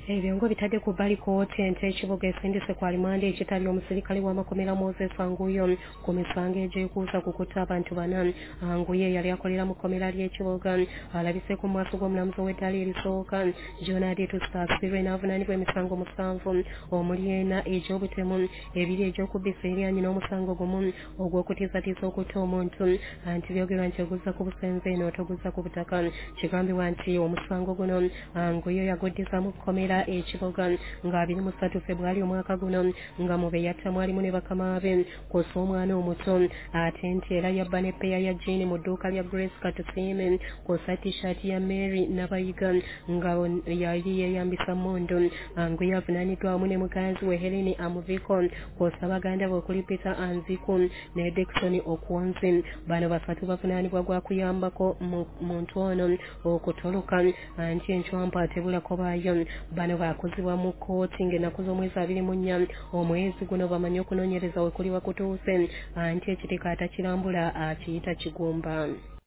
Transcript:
Ebiongo bitadde ku bbali kkooti ente ekibuga esindise ku alimanda ekitali omusirikale w'amakomera Moses Anguyo ku misango egyekuusa ku kutta abantu bana. Anguyo yali akolera mu kkomera ly'ekibuga alabise ku maaso g'omulamuzi ow'eddaala erisooka Jonah Tustas Sirwe n'avunaanibwa emisango 7 omuli ena egy'obutemu, 2 egy'okubbisa eryanyi n'omusango gumu ogw'okutiisatiisa okutta omuntu anti byogerwa nti oguzza ku busenze n'otoguzza ku butaka. Kigambibwa nti omusango guno Anguyo yaguddisa mu kkomera ekibuga nga 23 February omwaka guno nga mu be yattamu alimu ne bakama be kw'ossa omwana omuto ate nti era yabba ne ppeeya ya jiini mu dduuka lya Grace Katusime kw'ossa t-shirt ya Mary Nabayiga nga yali yeeyambisa mmundu. Anguyo avunaaniddwa wamu ne muganzi we Helen Amuviko kw'ossa baganda be okuli Peter Anziku ne Dickson Okwonzi. Bano basatu bavunaanibwa gwa kuyambako muntu ono okutoloka anti encwampa atebulako baayo. Bano baakuzibwa mu kkooti ng'ennaku z'omwezi 24 omwezi guno bamanyi okunoonyereza we kuli wakutuuse anti ekitiko atakirambula akiyita kigumba.